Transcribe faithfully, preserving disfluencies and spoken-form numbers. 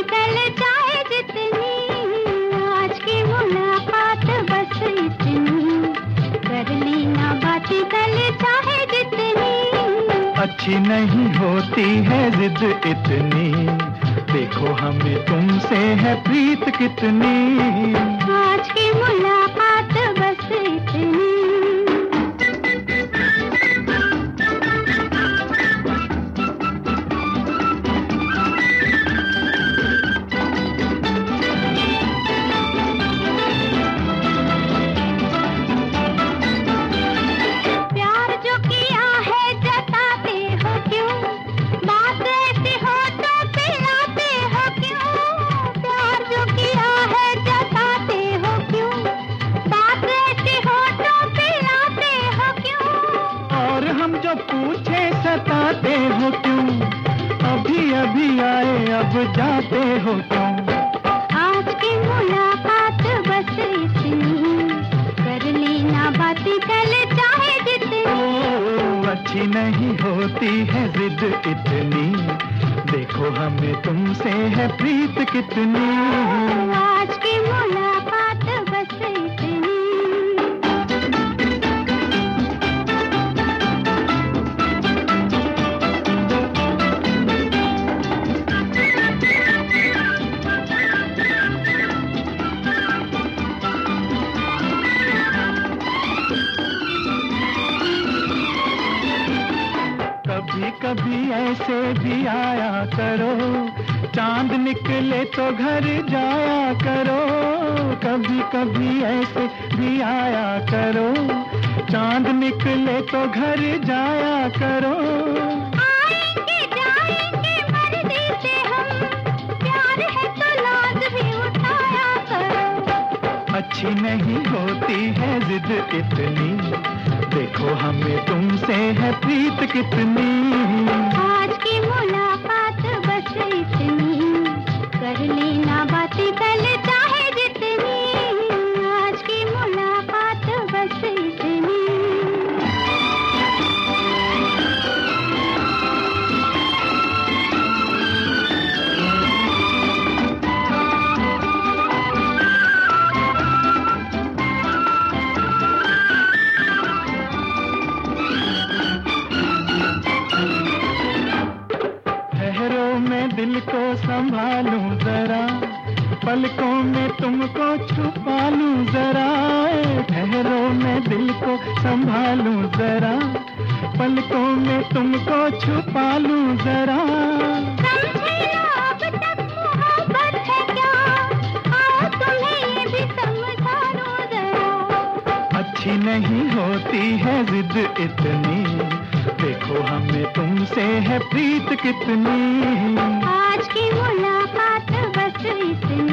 कल चाहे जितनी, आज की मुलाकात बस इतनी, कर लेना बातें कल चाहे जितनी। अच्छी नहीं होती है जिद इतनी, देखो हमें तुमसे है प्रीत कितनी, आज की मुलाकात बस इतनी। जो पूछे सताते हो क्यों, अभी अभी आए अब जाते हो क्यों, आज की मुलाकात बस इतनी, कर लेना बातें कल चाहे जितनी। ओ, अच्छी नहीं होती है जिद इतनी, देखो हमें तुमसे है प्रीत कितनी, आज की मुलाकात बस इतनी। कभी कभी ऐसे भी आया करो, चांद निकले तो घर जाया करो, कभी कभी ऐसे भी आया करो, चांद निकले तो घर जाया करो, आएंगे जाएंगे मर्जी से हम, प्यार है तो लाज भी उठाया करो। अच्छी नहीं होती है जिद इतनी, देखो हमें तुमसे है प्रीत कितनी, आज की मुलाकात बस इतनी, कर लेना बातें कल चाहे जितनी, आज की मुलाकात बस इतनी। मैं दिल को संभालूं जरा, पलकों में तुमको छुपा लूं जरा, ठहरो मैं दिल को संभालूं जरा, पलकों में तुमको छुपा लूं जरा, समझे ना अब तक मोहब्बत है क्या, आओ तुम्हें ये भी समझा दूं जरा। अच्छी नहीं होती है जिद इतनी, देखो हमें तुमसे है प्रीत कितनी, आज की मुलाकात बस इतनी।